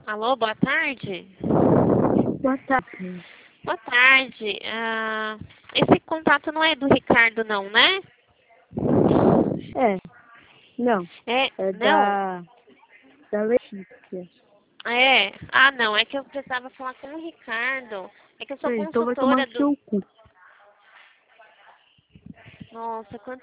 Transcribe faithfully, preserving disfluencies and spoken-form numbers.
Alô, boa tarde. Boa tarde. Boa tarde. Ah, esse contato não é do Ricardo, não, né? É, não, É, é não? da, da Letícia. É. Ah, não, é que eu precisava falar com o Ricardo. É que eu sou É, então vai tomar consultora no do... seu cu. Nossa, quanto